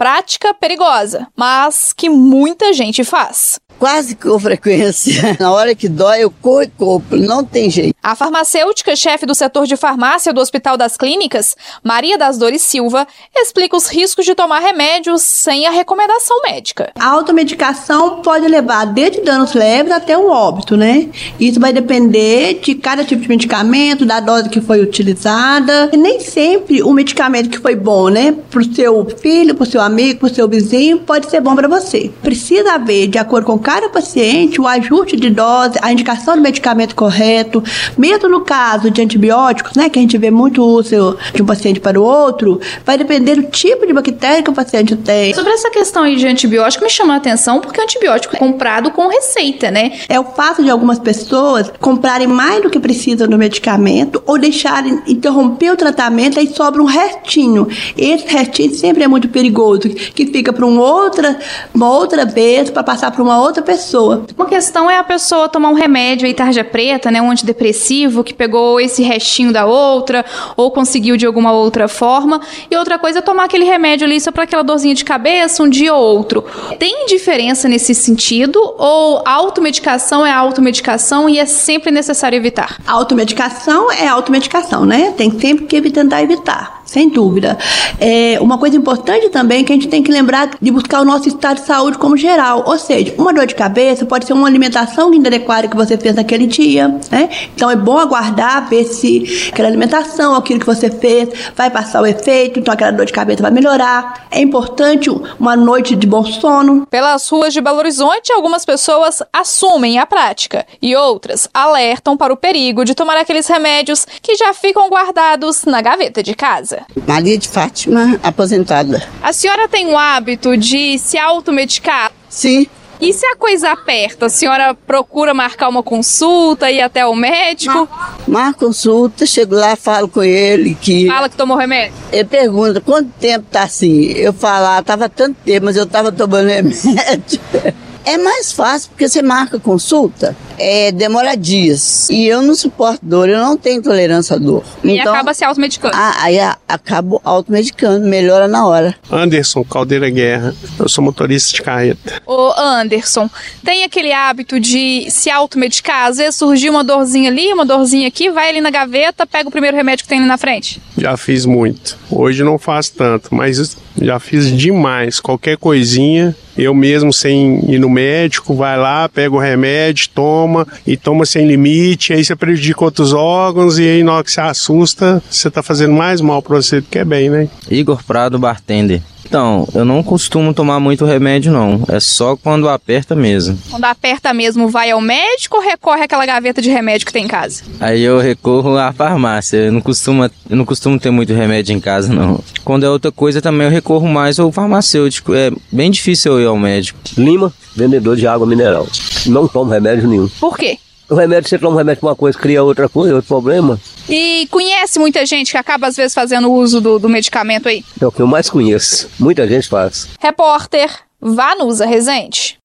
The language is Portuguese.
Prática perigosa, mas que muita gente faz. Quase com frequência. Na hora que dói, eu corro e compro. Não tem jeito. A farmacêutica, chefe do setor de farmácia do Hospital das Clínicas, Maria das Dores Silva, explica os riscos de tomar remédios sem a recomendação médica. A automedicação pode levar desde danos leves até o óbito, né? Isso vai depender de cada tipo de medicamento, da dose que foi utilizada. E nem sempre o medicamento que foi bom, né? Pro seu filho, pro seu amigo, pro seu vizinho, pode ser bom para você. Precisa haver, de acordo com cada paciente, o ajuste de dose, a indicação do medicamento correto, mesmo no caso de antibióticos, né, que a gente vê muito uso de um paciente para o outro, vai depender do tipo de bactéria que o paciente tem. Sobre essa questão aí de antibiótico, me chamou a atenção porque o antibiótico é comprado com receita, né? É o fato de algumas pessoas comprarem mais do que precisam do medicamento ou deixarem interromper o tratamento e sobra um restinho. Esse restinho sempre é muito perigoso, que fica para uma outra vez, para passar para uma outra pessoa. Uma questão é a pessoa tomar um remédio aí, tarja preta, né, um antidepressivo que pegou esse restinho da outra ou conseguiu de alguma outra forma, e outra coisa é tomar aquele remédio ali só para aquela dorzinha de cabeça um dia ou outro. Tem diferença nesse sentido ou automedicação é automedicação e é sempre necessário evitar? A automedicação é automedicação, né? Tem sempre que tentar evitar. Sem dúvida. Uma coisa importante também que a gente tem que lembrar de buscar o nosso estado de saúde como geral. Ou seja, uma dor de cabeça pode ser uma alimentação inadequada que você fez naquele dia, né? Então é bom aguardar, ver se aquela alimentação, aquilo que você fez, vai passar o efeito, então aquela dor de cabeça vai melhorar. É importante uma noite de bom sono. Pelas ruas de Belo Horizonte, algumas pessoas assumem a prática e outras alertam para o perigo de tomar aqueles remédios que já ficam guardados na gaveta de casa. Maria de Fátima, aposentada. A senhora tem o hábito de se automedicar? Sim. E se a coisa aperta, a senhora procura marcar uma consulta, ir até o médico? Marca consulta, chego lá, falo com ele que... Fala que tomou remédio? Ele pergunta, quanto tempo tá assim? Eu falo, tava tanto tempo, mas eu tava tomando remédio. É mais fácil porque você marca consulta, demora dias. E eu não suporto dor, eu não tenho tolerância à dor. E então, acaba se automedicando. Aí acabo automedicando, melhora na hora. Anderson Caldeira Guerra, eu sou motorista de carreta. Ô Anderson, tem aquele hábito de se automedicar? Às vezes surgiu uma dorzinha ali, uma dorzinha aqui, vai ali na gaveta, pega o primeiro remédio que tem ali na frente. Já fiz muito. Hoje não faço tanto, mas já fiz demais. Qualquer coisinha, eu mesmo sem ir no médico, vai lá, pega o remédio, toma e toma sem limite, aí você prejudica outros órgãos e aí na hora que você assusta, você tá fazendo mais mal pra você do que é bem, né? Igor Prado, bartender. Então, eu não costumo tomar muito remédio não, é só quando aperta mesmo. Quando aperta mesmo, vai ao médico ou recorre àquela gaveta de remédio que tem em casa? Aí eu recorro à farmácia, eu não costumo ter muito remédio em casa não. Quando é outra coisa também eu recorro mais ao farmacêutico, é bem difícil eu ir ao médico. Lima, vendedor de água mineral, não tomo remédio nenhum. Por quê? O remédio, você toma um remédio para uma coisa, cria outra coisa, outro problema. E conhece muita gente que acaba às vezes fazendo uso do medicamento aí? É o que eu mais conheço, muita gente faz. Repórter Vanusa Rezende.